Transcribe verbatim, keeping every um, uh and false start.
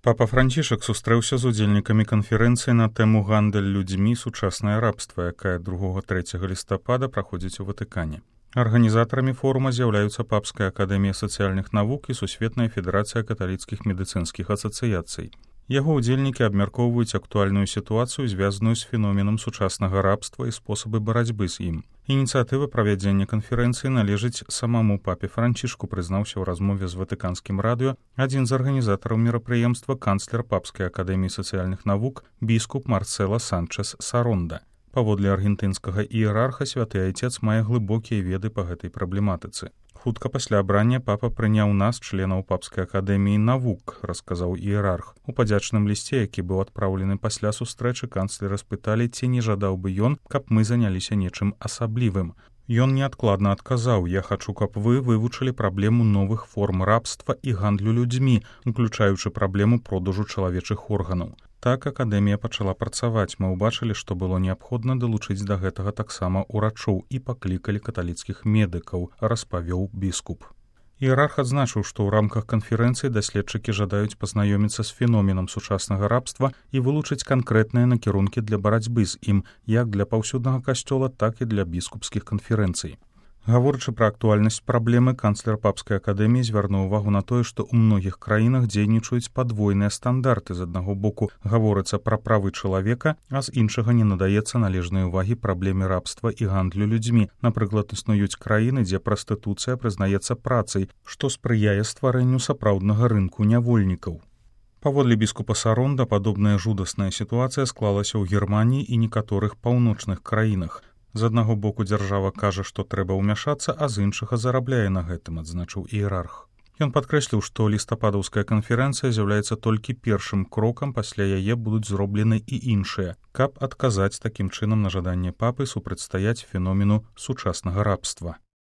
Папа Францішак сустрэўся з удзельнікамі канферэнцыі на тэму гандаль людзьмі сучаснае рабства, якая другога-трэцяга лістапада праходзіць у Ватыкане. Арганізатарамі форума з'яўляюцца Папская акадэмія сацыяльных навук і Сусветная федэрацыя каталіцкіх медыцынскіх асацыяцый. Яго ўдзельнікі абмяркоўваюць актуальную сітуацыю, звязаную з феноменам сучаснага рабства і спосабы барацьбы з ім. Ініцыятыва правядзення канферэнцыі належыць самому папе Францішку, прызнаўся ў размове з ватыканскім радыё адзін з арганізатараў мерапрыемства, канцлер Папскай акадэміі сацыяльных навук, біскуп Марцела Санчес Саронда. Паводле аргентынскага іерарха святы айцец мае глыбокія веды па гэтай праблематыцы. Хутка пасля абрання папа прыняў нас, членаў Папскай акадэміі навук, расказаў іерарх. У падзячным лісце, які быў адпраўлены пасля сустрэчы, канцлера спыталі, ці не жадаў бы ён, каб мы заняліся нечым асаблівым. Ён неадкладна адказаў: «Я хачу, каб вы вывучылі праблему новых форм рабства і гандлю людзьмі, уключаючы праблему продажу чалавечых органаў». Так акадэмія пачала працаваць. Мы ўбачылі, што было неабходна далучыць да гэтага таксама ўрачоў і паклікалі каталіцкіх медыкаў, распавёў біскуп. Іерарх адзначыў, што ў рамках канферэнцыі даследчыкі жадаюць пазнаёміцца з феноменам сучаснага рабства і вылучыць канкрэтныя накірункі для барацьбы з ім, як для паўсюднага касцёла, так і для біскупскіх канферэнцый. Гаворачы пра актуальнасць праблемы, канцлер Папскай акадэміі звярнуў увагу на тое, што ў многіх краінах дзейнічаюць падвойныя стандарты. З аднаго боку гаворыцца пра правы чалавека, а з іншага не надаецца належнай увагі праблеме рабства і гандлю людзьмі. Напрыклад, існуюць краіны, дзе прастытуцыя прызнаецца працай, што спрыяе стварэнню сапраўднага рынку нявольнікаў. Паводле біскупа Саронда, падобная жудасная сітуацыя склалася ў Германіі і некаторых паўночных краінах. З аднаго боку дзяржава кажа, што трэба ўмяшацца, а з іншага зарабляе на гэтым, адзначыў іерарх. Ён падкрэсліў, што лістападаўская канферэнцыя з'яўляецца толькі першым крокам, пасля яе будуць зроблены і іншыя, каб адказаць такім чынам на жаданне папы супрацьстаяць феномену сучаснага рабства.